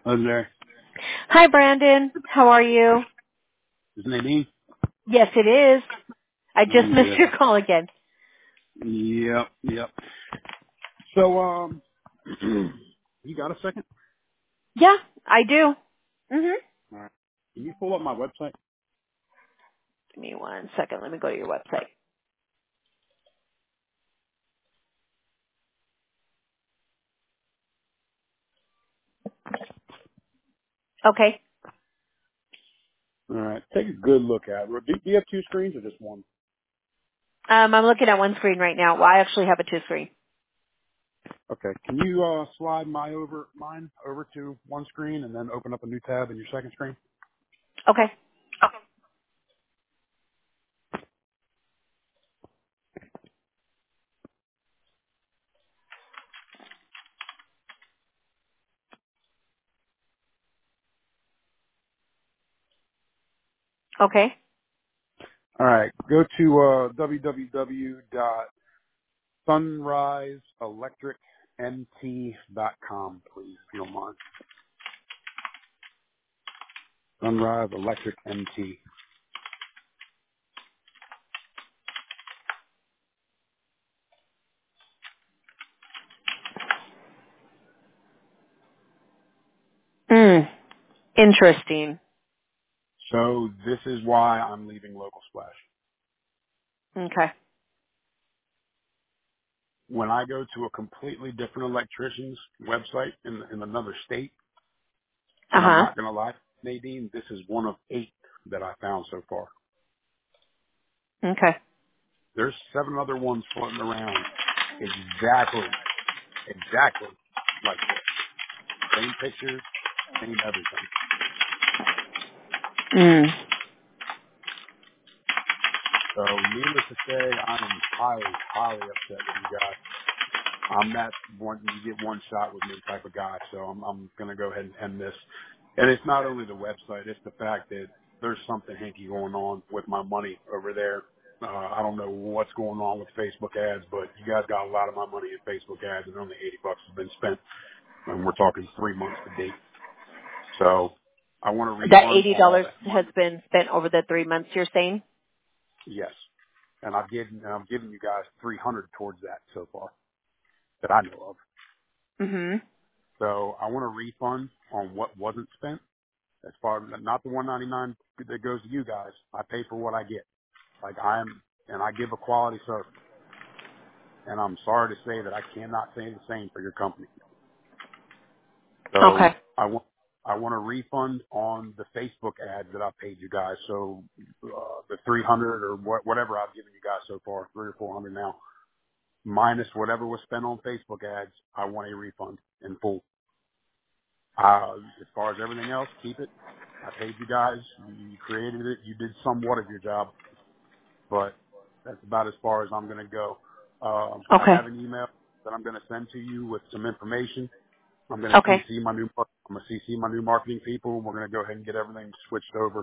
Hello there. Hi, Brandon. How are you? Is Nadine? Yes, it is. I just I'm missed good. your call again. Yep. So, you got a second? Yeah, I do. Mhm. All right. Can you pull up my website? Give me 1 second. Let me go to your website. Okay. All right. Take a good look at it. Do you have two screens or just one? I'm looking at one screen right now. Well, I actually have a two screen. Okay. Can you slide mine over to one screen and then open up a new tab in your second screen? Okay. Okay. All right. Go to www.sunriseelectricmt.com, please, if you don't mind. Sunrise Electric MT. Mm. Interesting. So this is why I'm leaving Local Splash. Okay. When I go to a completely different electrician's website in another state, Uh and I'm huh. not going to lie, Nadine, this is one of 8 that I found so far. Okay. There's 7 other ones floating around exactly like this. Same pictures, same everything. Mm. So needless to say, I am highly upset with you guys. I'm that one, you get one shot with me type of guy. So I'm going to go ahead and end this. And it's not only the website, it's the fact that there's something hinky going on with my money over there. I don't know what's going on with Facebook ads, but you guys got a lot of my money in Facebook ads and only $80 has been spent. And we're talking 3 months to date. So I want a That refund on all $80 that has money. been spent over the 3 months. You're saying? Yes. And I'm giving you guys 300 towards that so far that I know of. Mhm. So I want a refund on what wasn't spent. As far as not the 199 that goes to you guys, I pay for what I get. And I give a quality service. And I'm sorry to say that I cannot say the same for your company. So Okay. I want a refund on the Facebook ads that I paid you guys. So the 300 or whatever I've given you guys so far, 300 or 400 now, minus whatever was spent on Facebook ads, I want a refund in full. As far as everything else, keep it. I paid you guys. You created it. You did somewhat of your job, but that's about as far as I'm going to go. I Okay. have an email that I'm going to send to you with some information. I'm going to Okay. CC my new marketing people. We're going to go ahead and get everything switched over,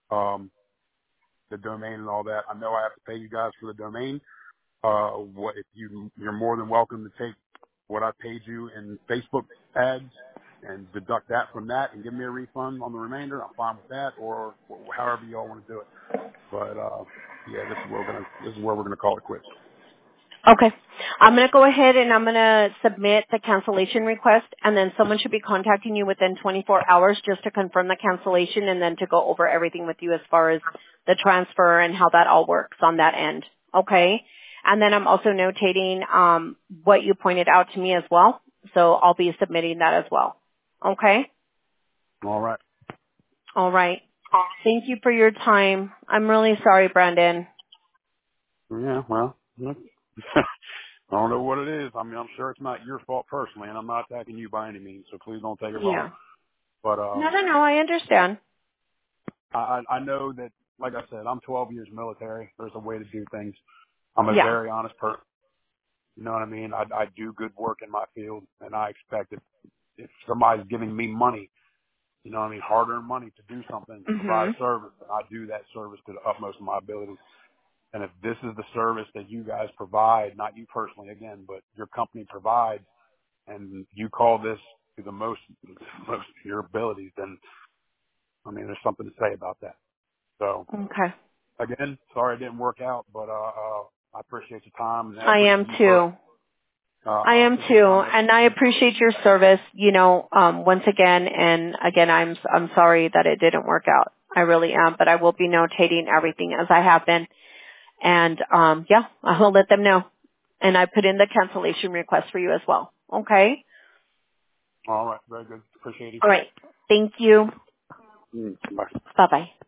the domain and all that. I know I have to pay you guys for the domain. What if you're more than welcome to take what I paid you in Facebook ads and deduct that from that and give me a refund on the remainder. I'm fine with that, or however y'all want to do it. But yeah, this is where we're gonna call it quits. Okay. I'm going to go ahead and I'm going to submit the cancellation request, and then someone should be contacting you within 24 hours just to confirm the cancellation and then to go over everything with you as far as the transfer and how that all works on that end. Okay. And then I'm also notating what you pointed out to me as well. So I'll be submitting that as well. Okay. All right. All right. Thank you for your time. I'm really sorry, Brandon. Yeah. Well, I don't know what it is. I mean, I'm sure it's not your fault personally, and I'm not attacking you by any means. So please don't take it wrong. Yeah. But No. I understand. I know that, like I said, I'm 12 years military. There's a way to do things. I'm a Yeah. very honest person. You know what I mean? I do good work in my field, and I expect if somebody's giving me money, you know what I mean, hard-earned money to do something, to provide Mhm. a service, and I do that service to the utmost of my abilities. And if this is the service that you guys provide, not you personally again, but your company provides, and you call this to the most of your abilities, then I mean, there's something to say about that. So Okay. again, sorry it didn't work out, but I appreciate your time and I effort. am too. I am too, and I appreciate your service, once again, and again, I'm sorry that it didn't work out. I really am, but I will be notating everything as I have been, and yeah, I will let them know. And I put in the cancellation request for you as well. Okay? All right, very good. Appreciate it. All right. Thank you. Bye. Bye-bye.